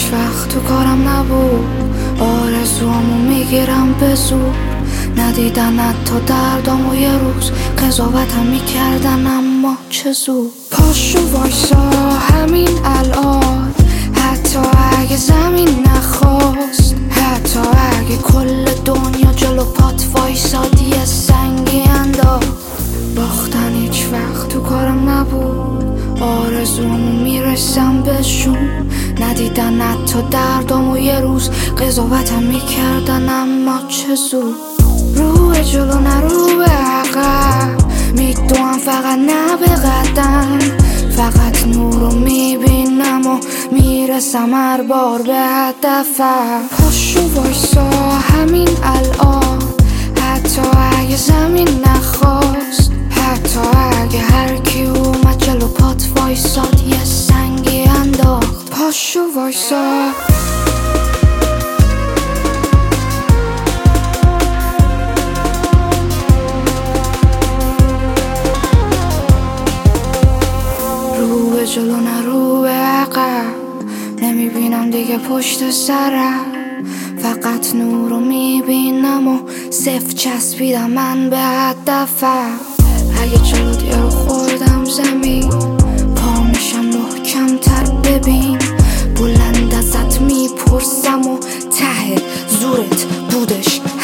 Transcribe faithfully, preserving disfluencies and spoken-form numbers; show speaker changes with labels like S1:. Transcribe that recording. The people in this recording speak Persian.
S1: وقت تو کارم نبود، آرزوامو میگیرم به زور. ندیدنت تا دردامو یه روز قضاوتم میکردن، اما چه زود. پاشو وایسا همین الان، حتی اگه زمین نخواست، حتی اگه کل دنیا جلو پات وایساد یه سنگی انداخت. باختن هیچ وقت تو کارم نبود، آرزوامو میرسم بهشون. ندیدنت تا دردامو یه روز قضاوتم میکردن، اما چه زود. رو جلو نه رو به عقب، میدوام فقط نه به قدم. فقط نور رو میبینم و میرسم هر بار به هدفم. پاشو وایسا همین الان، حتی اگه زمین نخواست، حتی اگه هر کی اومد جلو پات وایساد یه سنگی انداخت. پاشو وایسا جلو نه رو به عقب، نمیبینم دیگه پشت سرم. فقط نور رو میبینم و صفر چسبیدم من به هدفم. اگه جلوت یه رو خوردم زمین، پا میشم محکم تر ببین. بلند ازت میپرسم و ته زورت بودش